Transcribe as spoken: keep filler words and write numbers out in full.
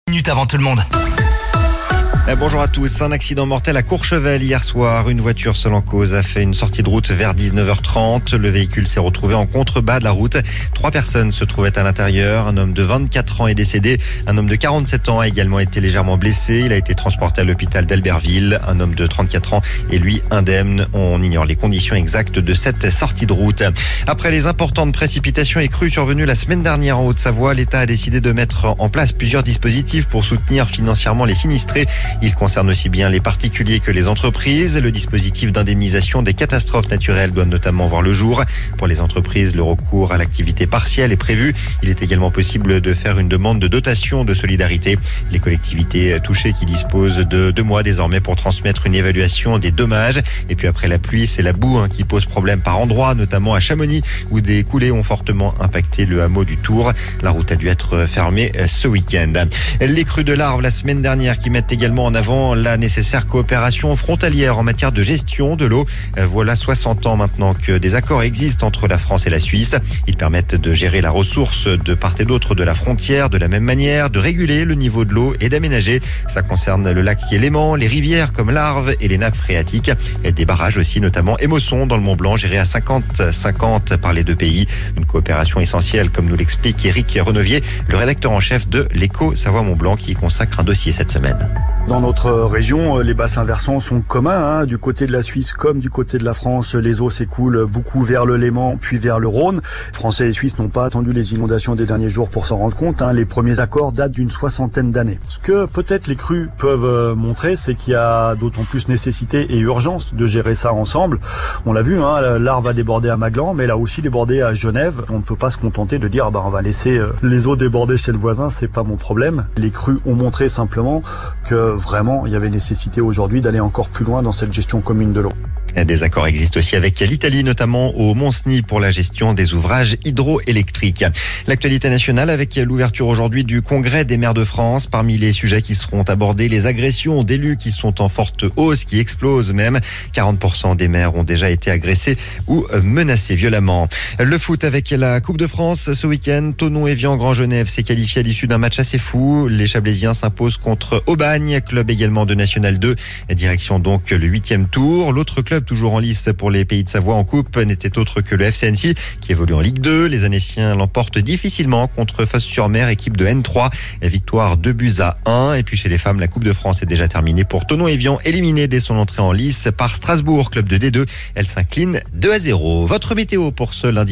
Minute avant tout le monde. Bonjour à tous. Un accident mortel à Courchevel hier soir. Une voiture seule en cause a fait une sortie de route vers dix-neuf heures trente. Le véhicule s'est retrouvé en contrebas de la route. Trois personnes se trouvaient à l'intérieur. Un homme de vingt-quatre ans est décédé. Un homme de quarante-sept ans a également été légèrement blessé. Il a été transporté à l'hôpital d'Albertville. Un homme de trente-quatre ans est lui indemne. On ignore les conditions exactes de cette sortie de route. Après les importantes précipitations et crues survenues la semaine dernière en Haute-Savoie, l'État a décidé de mettre en place plusieurs dispositifs pour soutenir financièrement les sinistrés. Il concerne aussi bien les particuliers que les entreprises. Le dispositif d'indemnisation des catastrophes naturelles doit notamment voir le jour. Pour les entreprises, le recours à l'activité partielle est prévu. Il est également possible de faire une demande de dotation de solidarité. Les collectivités touchées qui disposent de deux mois désormais pour transmettre une évaluation des dommages. Et puis après la pluie, c'est la boue hein, qui pose problème par endroits, notamment à Chamonix, où des coulées ont fortement impacté le hameau du Tour. La route a dû être fermée ce week-end. Les crues de l'Arve la semaine dernière qui mettent également en avant la nécessaire coopération frontalière en matière de gestion de l'eau. Voilà soixante ans maintenant que des accords existent entre la France et la Suisse. Ils permettent de gérer la ressource de part et d'autre de la frontière de la même manière, de réguler le niveau de l'eau et d'aménager. Ça concerne le lac Léman, les rivières comme l'Arve et les nappes phréatiques. Et des barrages aussi, notamment Émosson dans le Mont-Blanc, gérés à cinquante cinquante par les deux pays. Une coopération essentielle, comme nous l'explique Éric Renovier, le rédacteur en chef de l'Écho Savoie-Mont-Blanc, qui y consacre un dossier cette semaine. Dans notre région, les bassins versants sont communs. Hein. Du côté de la Suisse comme du côté de la France, les eaux s'écoulent beaucoup vers le Léman puis vers le Rhône. Français et Suisses n'ont pas attendu les inondations des derniers jours pour s'en rendre compte. Hein. Les premiers accords datent d'une soixantaine d'années. Ce que peut-être les crues peuvent montrer, c'est qu'il y a d'autant plus nécessité et urgence de gérer ça ensemble. On l'a vu, hein, l'Arve va déborder à Maglan, mais elle a aussi débordé à Genève. On ne peut pas se contenter de dire bah, on va laisser les eaux déborder chez le voisin, c'est pas mon problème. Les crues ont montré simplement que vraiment, il y avait nécessité aujourd'hui d'aller encore plus loin dans cette gestion commune de l'eau. Des accords existent aussi avec l'Italie, notamment au Mont-Cenis pour la gestion des ouvrages hydroélectriques. L'actualité nationale avec l'ouverture aujourd'hui du Congrès des maires de France. Parmi les sujets qui seront abordés, les agressions d'élus qui sont en forte hausse, qui explosent même. quarante pour cent des maires ont déjà été agressés ou menacés violemment. Le foot avec la Coupe de France ce week-end. Thonon-Évian Grand Genève s'est qualifié à l'issue d'un match assez fou. Les Chablaisiens s'imposent contre Aubagne, club également de National deux. Direction donc le huitième tour. L'autre club toujours en lice pour les Pays de Savoie en coupe n'était autre que le F C Annecy qui évolue en Ligue deux. Les Annéciens l'emportent difficilement contre Fos-sur-Mer, équipe de N trois. Victoire deux buts à un. Et puis chez les femmes, la Coupe de France est déjà terminée pour Thonon-Évian, éliminé dès son entrée en lice par Strasbourg, club de D deux. Elle s'incline deux à zéro. Votre météo pour ce lundi.